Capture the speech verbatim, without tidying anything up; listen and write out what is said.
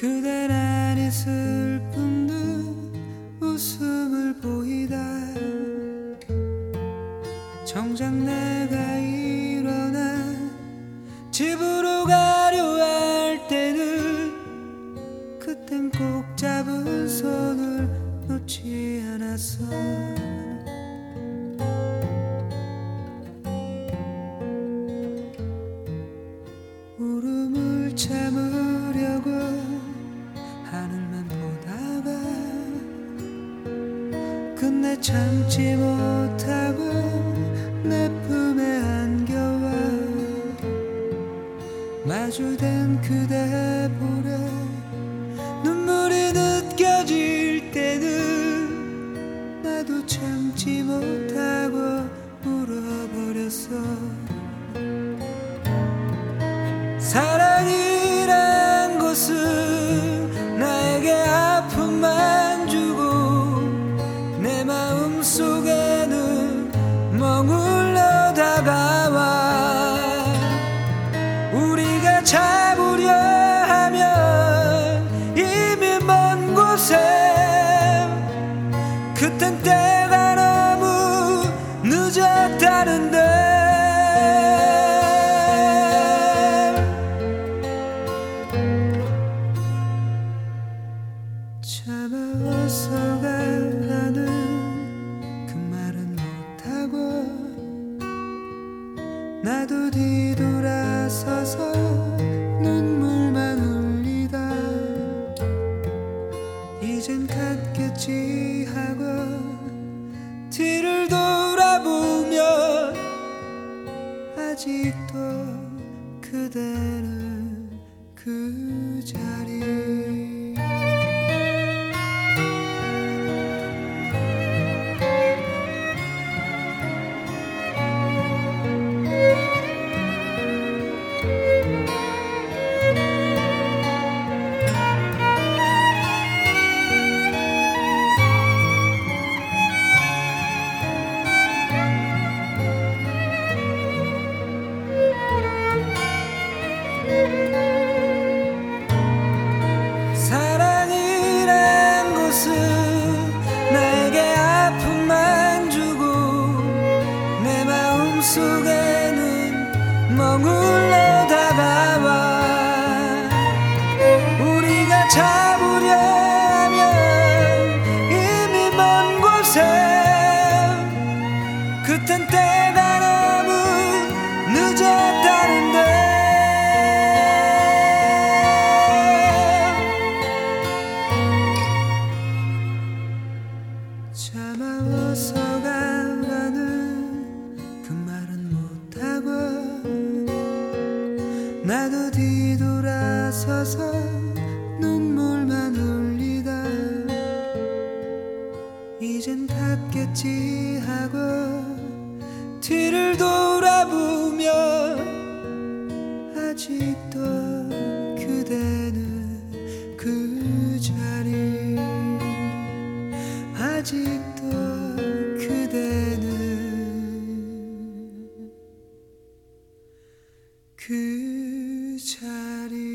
그댄 아니 슬픈 듯 웃음을 보이다. 정작 내가 일어나 집으로 가려 할 때는 그땐 꼭 잡은 손을 놓지 않았어. 울음을 참으려고 하늘만 보다가 끝내 참지 못하고 내 품에 안겨와 마주된 그대 볼에 눈물이 느껴질 때는 나도 참지 못하고 울어버렸어. 사랑이란 것은 나에게 아픔만 주고 내 마음 속에는 머물러 다가와. 우리가 잡으려 하면 이미 먼 곳에 그땐 때가 너무 늦었다는데. 참아서 가라는 그 말은 못하고 나도 뒤돌아서서 눈물만 흘리다 이젠 갔겠지 하고 뒤를 돌아보면 아직도 그대는 그 자리. 사랑이란 것은 나에게 아픔만 주고 내 마음 속에는 머물러 다가와. 우리가 잡으려 하면 이미 먼 곳에 그땐 때가 너무 늦었다는데. 참아서 가라는 그 말은 못하고 나도 뒤돌아서서 눈물만 흘리다 이젠 갔겠지 하고 뒤를 돌아보면 아직도 그대는 그 자리. 아직도 그대는 그 자리.